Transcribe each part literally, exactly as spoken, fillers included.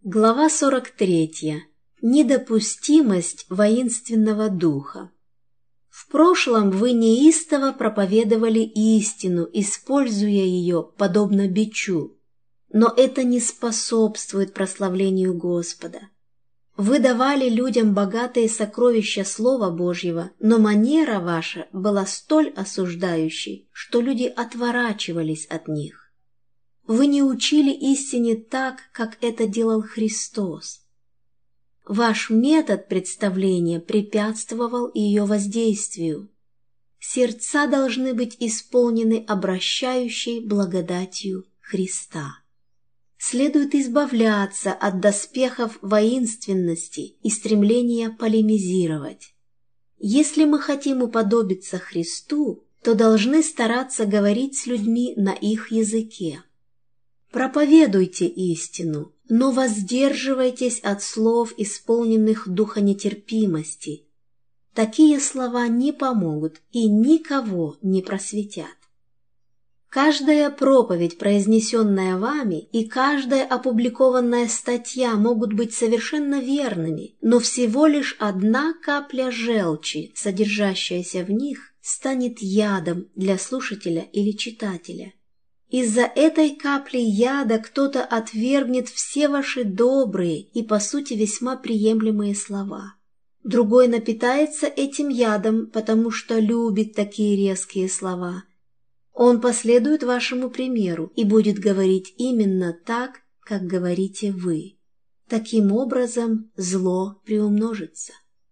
Глава сорок третья. Недопустимость воинственного духа. В прошлом вы неистово проповедовали истину, используя ее подобно бичу, но это не способствует прославлению Господа. Вы давали людям богатые сокровища Слова Божьего, но манера ваша была столь осуждающей, что люди отворачивались от них. Вы не учили истине так, как это делал Христос. Ваш метод представления препятствовал ее воздействию. Сердца должны быть исполнены обращающей благодатью Христа. Следует избавляться от доспехов воинственности и стремления полемизировать. Если мы хотим уподобиться Христу, то должны стараться говорить с людьми на их языке. Проповедуйте истину, но воздерживайтесь от слов, исполненных духа нетерпимости. Такие слова не помогут и никого не просветят. Каждая проповедь, произнесенная вами, и каждая опубликованная статья могут быть совершенно верными, но всего лишь одна капля желчи, содержащаяся в них, станет ядом для слушателя или читателя. Из-за этой капли яда кто-то отвергнет все ваши добрые и, по сути, весьма приемлемые слова. Другой напитается этим ядом, потому что любит такие резкие слова. Он последует вашему примеру и будет говорить именно так, как говорите вы. Таким образом, зло приумножится.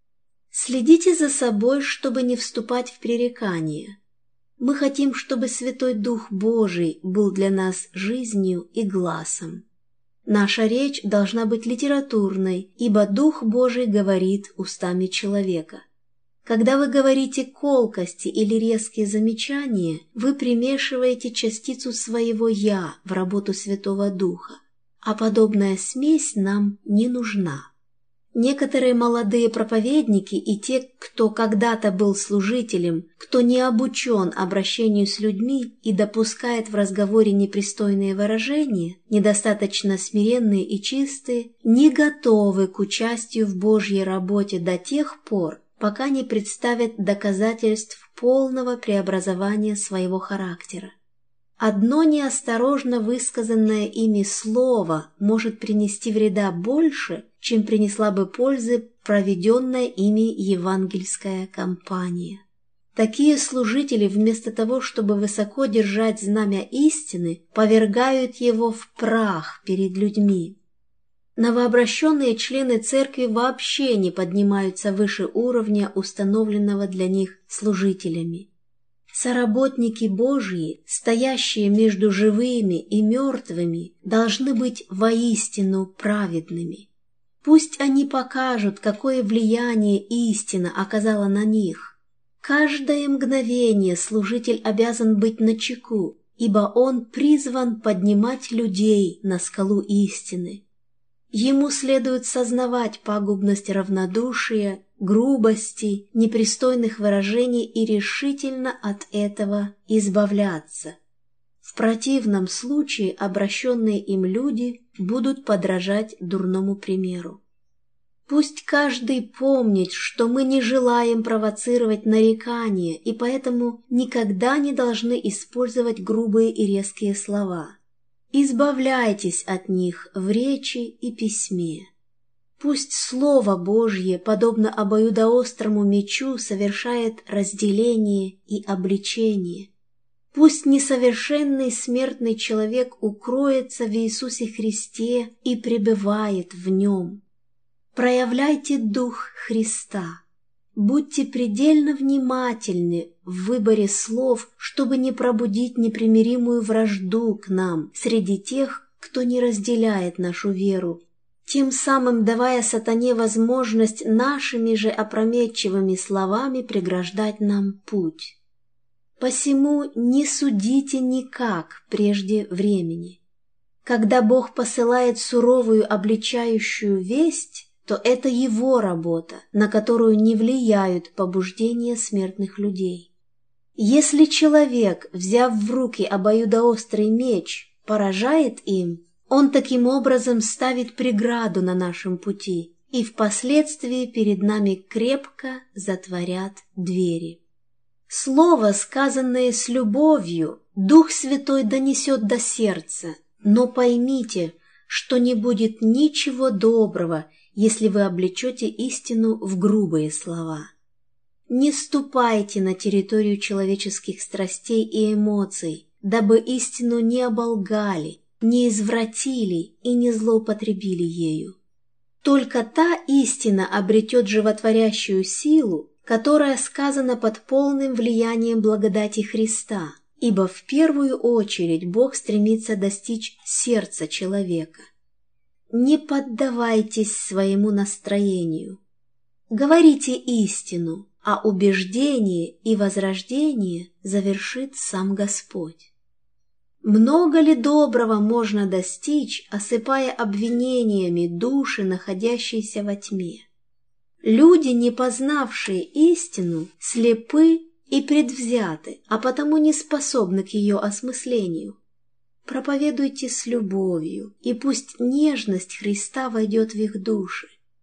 Следите за собой, чтобы не вступать в пререкания. Мы хотим, чтобы Святой Дух Божий был для нас жизнью и гласом. Наша речь должна быть литературной, ибо Дух Божий говорит устами человека. Когда вы говорите колкости или резкие замечания, вы примешиваете частицу своего «я» в работу Святого Духа, а подобная смесь нам не нужна. Некоторые молодые проповедники и те, кто когда-то был служителем, кто не обучен обращению с людьми и допускает в разговоре непристойные выражения, недостаточно смиренные и чистые, не готовы к участию в Божьей работе до тех пор, пока не представят доказательств полного преобразования своего характера. Одно неосторожно высказанное ими слово может принести вреда больше, чем принесла бы пользы проведенная ими евангельская кампания. Такие служители, вместо того, чтобы высоко держать знамя истины, повергают его в прах перед людьми. Новообращенные члены церкви вообще не поднимаются выше уровня, установленного для них служителями. Соработники Божьи, стоящие между живыми и мертвыми, должны быть воистину праведными. Пусть они покажут, какое влияние истина оказала на них. Каждое мгновение служитель обязан быть начеку, ибо он призван поднимать людей на скалу истины. Ему следует сознавать пагубность равнодушия, грубости, непристойных выражений и решительно от этого избавляться. В противном случае обращенные им люди будут подражать дурному примеру. Пусть каждый помнит, что мы не желаем провоцировать нарекания и поэтому никогда не должны использовать грубые и резкие слова. Избавляйтесь от них в речи и письме. Пусть Слово Божье, подобно обоюдоострому мечу, совершает разделение и обличение. Пусть несовершенный смертный человек укроется в Иисусе Христе и пребывает в Нем. Проявляйте Дух Христа. Будьте предельно внимательны в выборе слов, чтобы не пробудить непримиримую вражду к нам среди тех, кто не разделяет нашу веру, тем самым давая сатане возможность нашими же опрометчивыми словами преграждать нам путь. Посему не судите никак прежде времени. Когда Бог посылает суровую обличающую весть, то это Его работа, на которую не влияют побуждения смертных людей. Если человек, взяв в руки обоюдоострый меч, поражает им, Он таким образом ставит преграду на нашем пути, и впоследствии перед нами крепко затворят двери. Слово, сказанное с любовью, Дух Святой донесет до сердца, но поймите, что не будет ничего доброго, если вы облечете истину в грубые слова. Не ступайте на территорию человеческих страстей и эмоций, дабы истину не оболгали, не извратили и не злоупотребили ею. Только та истина обретет животворящую силу, которая сказана под полным влиянием благодати Христа, ибо в первую очередь Бог стремится достичь сердца человека. Не поддавайтесь своему настроению. Говорите истину, а убеждение и возрождение завершит сам Господь. Много ли доброго можно достичь, осыпая обвинениями души, находящиеся во тьме? Люди, не познавшие истину, слепы и предвзяты, а потому не способны к ее осмыслению. Проповедуйте с любовью, и пусть нежность Христа войдет в их души.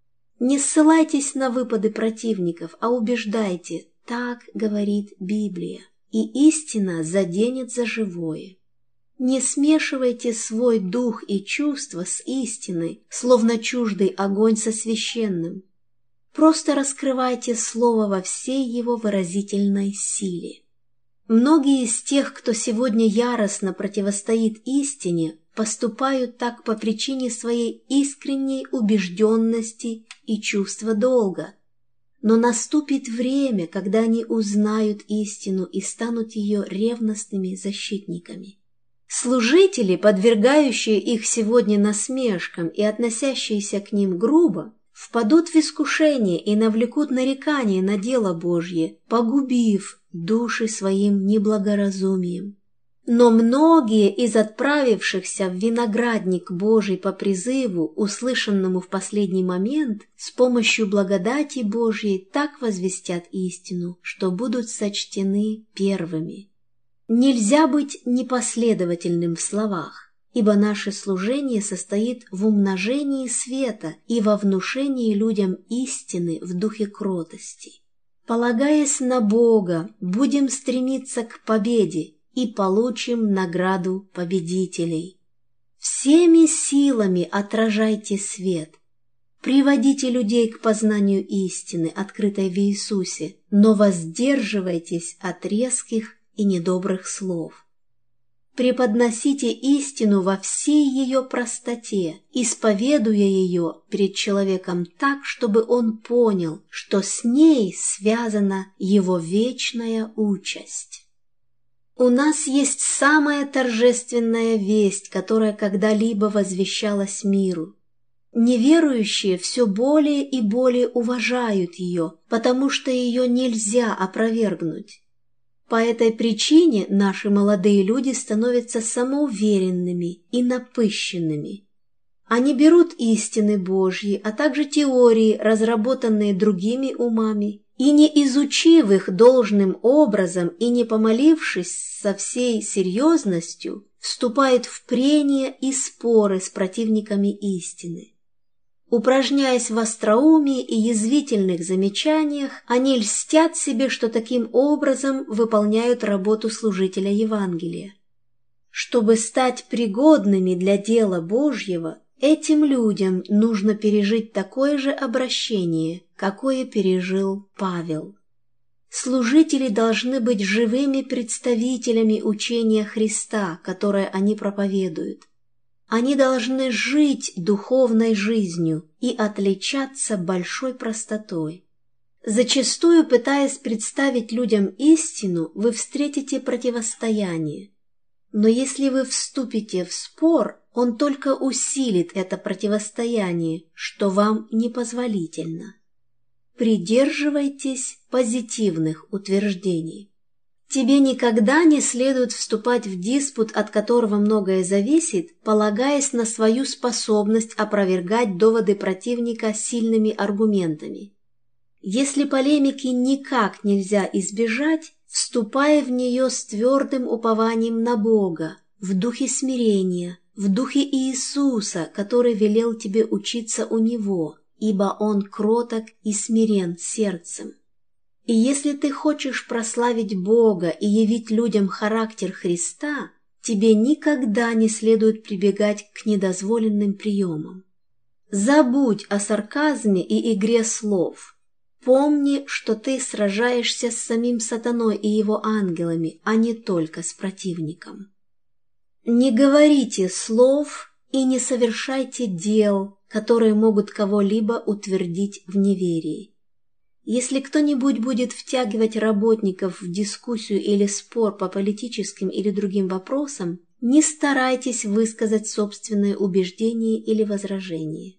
Не ссылайтесь на выпады противников, а убеждайте, так говорит Библия, и истина заденет за живое. Не смешивайте свой дух и чувства с истиной, словно чуждый огонь со священным. Просто раскрывайте Слово во всей его выразительной силе. Многие из тех, кто сегодня яростно противостоит истине, поступают так по причине своей искренней убежденности и чувства долга. Но наступит время, когда они узнают истину и станут ее ревностными защитниками. Служители, подвергающие их сегодня насмешкам и относящиеся к ним грубо, впадут в искушение и навлекут нарекания на дело Божье, погубив души своим неблагоразумием. Но многие из отправившихся в виноградник Божий по призыву, услышанному в последний момент, с помощью благодати Божьей так возвестят истину, что будут сочтены первыми. Нельзя быть непоследовательным в словах, ибо наше служение состоит в умножении света и во внушении людям истины в духе кротости. Полагаясь на Бога, будем стремиться к победе и получим награду победителей. Всеми силами отражайте свет. Приводите людей к познанию истины, открытой в Иисусе, но воздерживайтесь от резких и недобрых слов. Преподносите истину во всей ее простоте, исповедуя ее перед человеком так, чтобы он понял, что с ней связана его вечная участь. У нас есть самая торжественная весть, которая когда-либо возвещалась миру. Неверующие все более и более уважают ее, потому что ее нельзя опровергнуть. По этой причине наши молодые люди становятся самоуверенными и напыщенными. Они берут истины Божьи, а также теории, разработанные другими умами, и не изучив их должным образом и не помолившись со всей серьезностью, вступают в прения и споры с противниками истины. Упражняясь в остроумии и язвительных замечаниях, они льстят себе, что таким образом выполняют работу служителя Евангелия. Чтобы стать пригодными для дела Божьего, этим людям нужно пережить такое же обращение, какое пережил Павел. Служители должны быть живыми представителями учения Христа, которое они проповедуют. Они должны жить духовной жизнью и отличаться большой простотой. Зачастую, пытаясь представить людям истину, вы встретите противостояние. Но если вы вступите в спор, он только усилит это противостояние, что вам непозволительно. Придерживайтесь позитивных утверждений. Тебе никогда не следует вступать в диспут, от которого многое зависит, полагаясь на свою способность опровергать доводы противника сильными аргументами. Если полемики никак нельзя избежать, вступай в нее с твердым упованием на Бога, в духе смирения, в духе Иисуса, который велел тебе учиться у Него, ибо Он кроток и смирен сердцем. И если ты хочешь прославить Бога и явить людям характер Христа, тебе никогда не следует прибегать к недозволенным приемам. Забудь о сарказме и игре слов. Помни, что ты сражаешься с самим сатаной и его ангелами, а не только с противником. Не говорите слов и не совершайте дел, которые могут кого-либо утвердить в неверии. Если кто-нибудь будет втягивать работников в дискуссию или спор по политическим или другим вопросам, не старайтесь высказать собственные убеждения или возражения.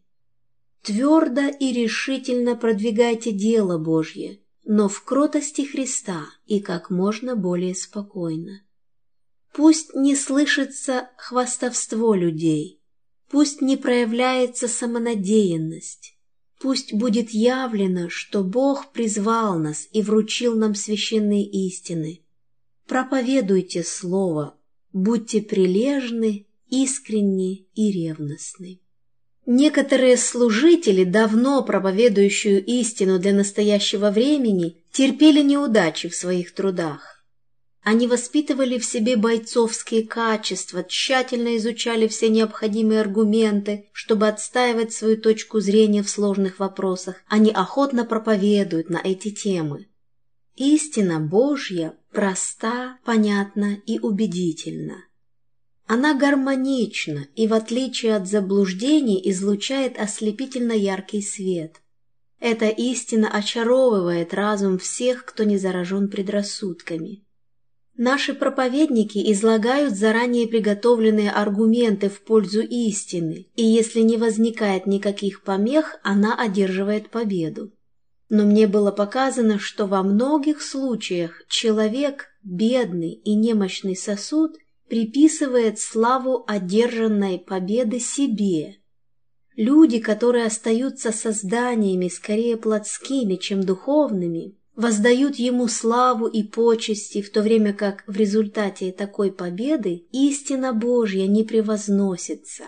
Твердо и решительно продвигайте дело Божье, но в кротости Христа и как можно более спокойно. Пусть не слышится хвастовство людей, пусть не проявляется самонадеянность. Пусть будет явлено, что Бог призвал нас и вручил нам священные истины. Проповедуйте Слово, будьте прилежны, искренни и ревностны. Некоторые служители, давно проповедующие истину для настоящего времени, терпели неудачи в своих трудах. Они воспитывали в себе бойцовские качества, тщательно изучали все необходимые аргументы, чтобы отстаивать свою точку зрения в сложных вопросах. Они охотно проповедуют на эти темы. Истина Божья проста, понятна и убедительна. Она гармонична и, в отличие от заблуждений, излучает ослепительно яркий свет. Эта истина очаровывает разум всех, кто не заражен предрассудками. Наши проповедники излагают заранее приготовленные аргументы в пользу истины, и если не возникает никаких помех, она одерживает победу. Но мне было показано, что во многих случаях человек, бедный и немощный сосуд, приписывает славу одержанной победы себе. Люди, которые остаются созданиями скорее плотскими, чем духовными, воздают ему славу и почести, в то время как в результате такой победы истина Божья не превозносится.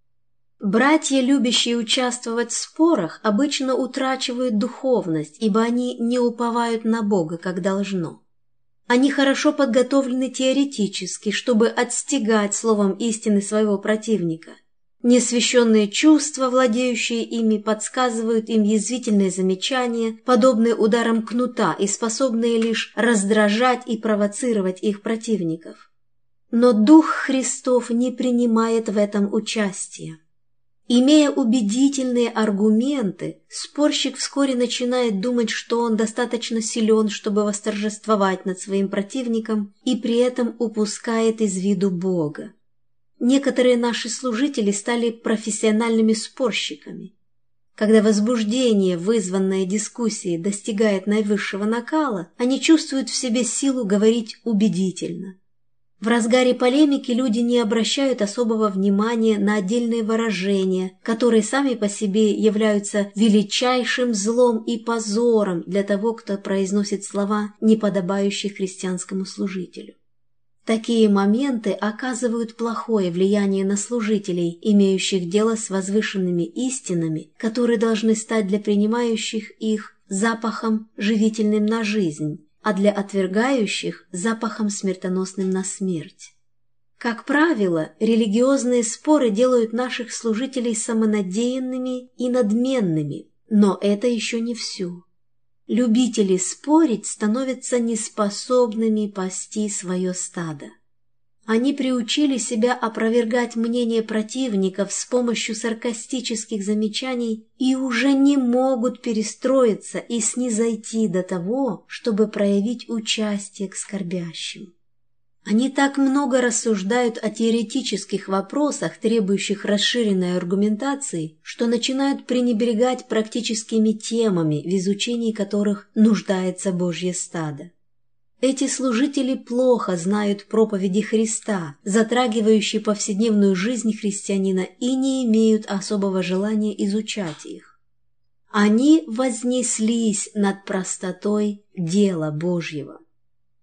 Братья, любящие участвовать в спорах, обычно утрачивают духовность, ибо они не уповают на Бога, как должно. Они хорошо подготовлены теоретически, чтобы отстигать словом истины своего противника. Неосвященные чувства, владеющие ими, подсказывают им язвительные замечания, подобные ударам кнута и способные лишь раздражать и провоцировать их противников. Но Дух Христов не принимает в этом участия. Имея убедительные аргументы, спорщик вскоре начинает думать, что он достаточно силен, чтобы восторжествовать над своим противником, и при этом упускает из виду Бога. Некоторые наши служители стали профессиональными спорщиками. Когда возбуждение, вызванное дискуссией, достигает наивысшего накала, они чувствуют в себе силу говорить убедительно. В разгаре полемики люди не обращают особого внимания на отдельные выражения, которые сами по себе являются величайшим злом и позором для того, кто произносит слова, не подобающие христианскому служителю. Такие моменты оказывают плохое влияние на служителей, имеющих дело с возвышенными истинами, которые должны стать для принимающих их запахом живительным на жизнь, а для отвергающих – запахом смертоносным на смерть. Как правило, религиозные споры делают наших служителей самонадеянными и надменными, но это еще не все. Любители спорить становятся неспособными пасти свое стадо. Они приучили себя опровергать мнение противников с помощью саркастических замечаний и уже не могут перестроиться и снизойти до того, чтобы проявить участие к скорбящим. Они так много рассуждают о теоретических вопросах, требующих расширенной аргументации, что начинают пренебрегать практическими темами, в изучении которых нуждается Божье стадо. Эти служители плохо знают проповеди Христа, затрагивающие повседневную жизнь христианина, и не имеют особого желания изучать их. Они вознеслись над простотой дела Божьего.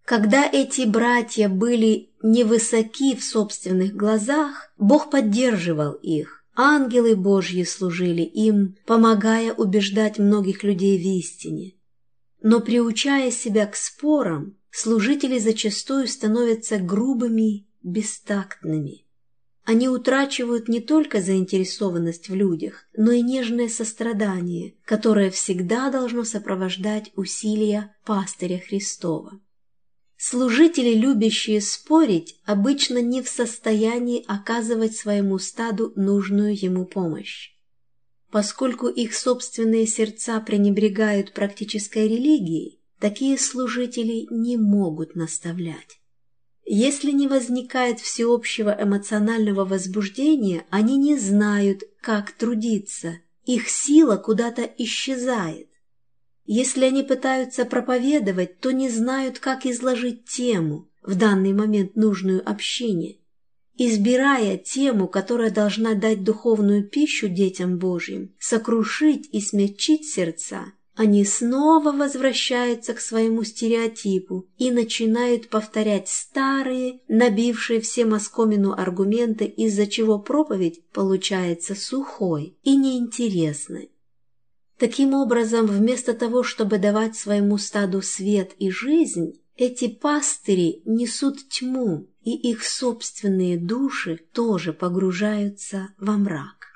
Когда эти братья были невысоки в собственных глазах, Бог поддерживал их. Ангелы Божьи служили им, помогая убеждать многих людей в истине. Но приучая себя к спорам, служители зачастую становятся грубыми, бестактными. Они утрачивают не только заинтересованность в людях, но и нежное сострадание, которое всегда должно сопровождать усилия пастыря Христова. Служители, любящие спорить, обычно не в состоянии оказывать своему стаду нужную ему помощь. Поскольку их собственные сердца пренебрегают практической религией, такие служители не могут наставлять. Если не возникает всеобщего эмоционального возбуждения, они не знают, как трудиться, их сила куда-то исчезает. Если они пытаются проповедовать, то не знают, как изложить тему, в данный момент нужную общине. Избирая тему, которая должна дать духовную пищу детям Божьим, сокрушить и смягчить сердца, они снова возвращаются к своему стереотипу и начинают повторять старые, набившие всем оскомину аргументы, из-за чего проповедь получается сухой и неинтересной. Таким образом, вместо того, чтобы давать своему стаду свет и жизнь, эти пастыри несут тьму, и их собственные души тоже погружаются во мрак.